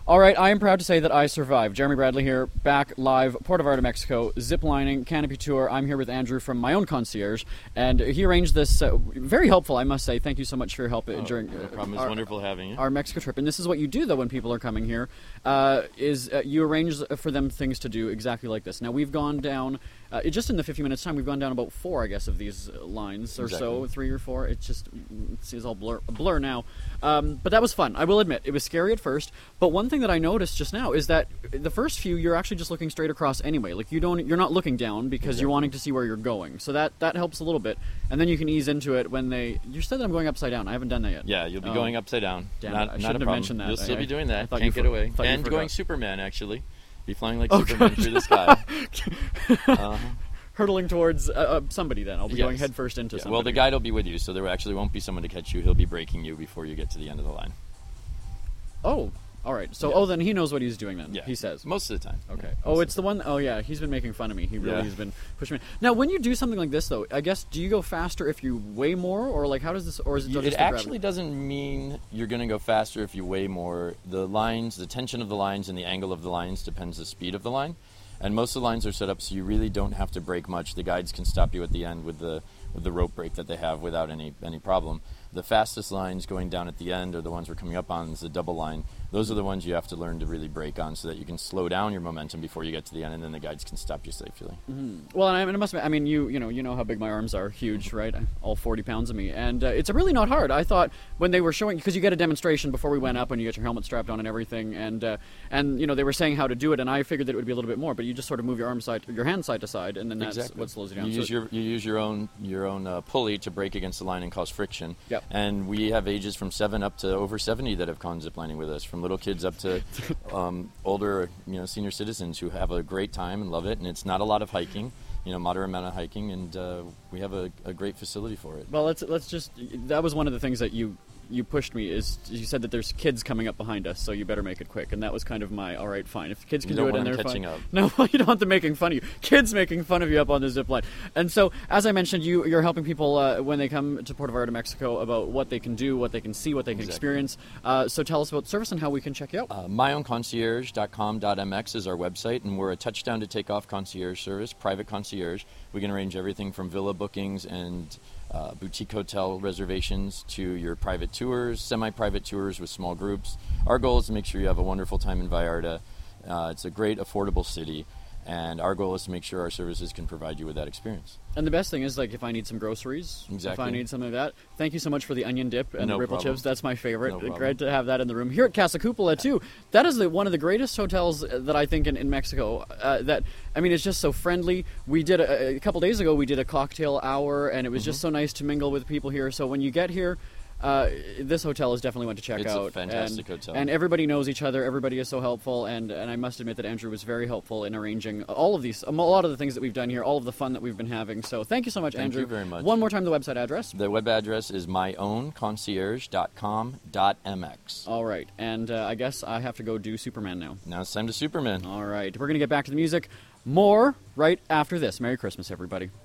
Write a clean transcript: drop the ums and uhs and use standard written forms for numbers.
All right, I am proud to say that I survived. Jeremy Bradley here, back live, Puerto Vallarta, Mexico, ziplining, canopy tour. I'm here with Andrew from my own concierge, and he arranged this. Very helpful, I must say. Thank you so much for your help during no problem. It's wonderful having you. Our Mexico trip. And this is what you do, though, when people are coming here, is you arrange for them things to do exactly like this. Now, we've gone down, just in the 50 minutes time, we've gone down about 4, I guess, of these lines or so, 3 or 4. It's all blur now. But that was fun, I will admit. It was scary at first, but one thing that I noticed just now is that the first few you're actually just looking straight across anyway. Like you're not looking down because you're wanting to see where you're going. So that helps a little bit. And then you can ease into it when you said that I'm going upside down. I haven't done that yet. Yeah, you'll be going upside down. Damn not, it. I not shouldn't a have problem. mentioned that. You'll still be doing that. I Can't get away. And going Superman, actually. Be flying like Superman through the sky. Hurtling towards somebody then. I'll be going headfirst into somebody. Well, the guide will be with you, so there actually won't be someone to catch you. He'll be braking you before you get to the end of the line. Oh, all right. So, then he knows what he's doing then, he says. Most of the time. Okay. It's the one. Oh, yeah, he's been making fun of me. He really has been pushing me. Now, when you do something like this, though, I guess, do you go faster if you weigh more? Or, like, how does this, or is it just It actually doesn't mean you're going to go faster if you weigh more. The lines, the tension of the lines and the angle of the lines depends the speed of the line. And most of the lines are set up so you really don't have to brake much. The guides can stop you at the end with the rope brake that they have without any problem. The fastest lines going down at the end are the ones we're coming up on, is the double line. Those are the ones you have to learn to really brake on so that you can slow down your momentum before you get to the end, and then the guides can stop you safely. Mm-hmm. Well, and it must be, I mean, you know how big my arms are, huge, right? All 40 pounds of me. And it's really not hard. I thought when they were showing, because you get a demonstration before we went up and you get your helmet strapped on and everything, and they were saying how to do it, and I figured that it would be a little bit more, but you just sort of move your hand side to side, and then that's what slows you down. You use your own pulley to brake against the line and cause friction. Yep. And we have ages from 7 up to over 70 that have gone ziplining with us, from little kids up to older, senior citizens who have a great time and love it. And it's not a lot of hiking, moderate amount of hiking, and we have a great facility for it. Well, let's just. That was one of the things that you pushed me, is you said that there's kids coming up behind us, so you better make it quick. And that was kind of my, all right, fine. If kids can do it and they're catching fine. Up. No, you don't want them making fun of you. Kids making fun of you up on the zip line. And so, as I mentioned, you're helping people when they come to Puerto Vallarta, Mexico, about what they can do, what they can see, what they can experience. So tell us about service and how we can check you out. myownconcierge.com.mx is our website, and we're a touchdown to take off concierge service, private concierge. We can arrange everything from villa bookings and boutique hotel reservations to your private tours, semi-private tours with small groups. Our goal is to make sure you have a wonderful time in Vallarta. It's a great, affordable city, and our goal is to make sure our services can provide you with that experience. And the best thing is, like, if I need some groceries, if I need something like that, thank you so much for the onion dip and the ripple chips. That's my favorite. Great to have that in the room. Here at Casa Cupola, too, that is one of the greatest hotels that I think in Mexico. It's just so friendly. We did, a couple days ago, we did a cocktail hour, and it was just so nice to mingle with people here. So when you get here, this hotel is definitely one to check out. It's a fantastic hotel. And everybody knows each other. Everybody is so helpful. And I must admit that Andrew was very helpful in arranging all of these, a lot of the things that we've done here, all of the fun that we've been having. So thank you so much, Andrew. Thank you very much. One more time, the website address. The web address is myownconcierge.com.mx. All right. And I guess I have to go do Superman now. Now it's time to Superman. All right. We're going to get back to the music more right after this. Merry Christmas, everybody.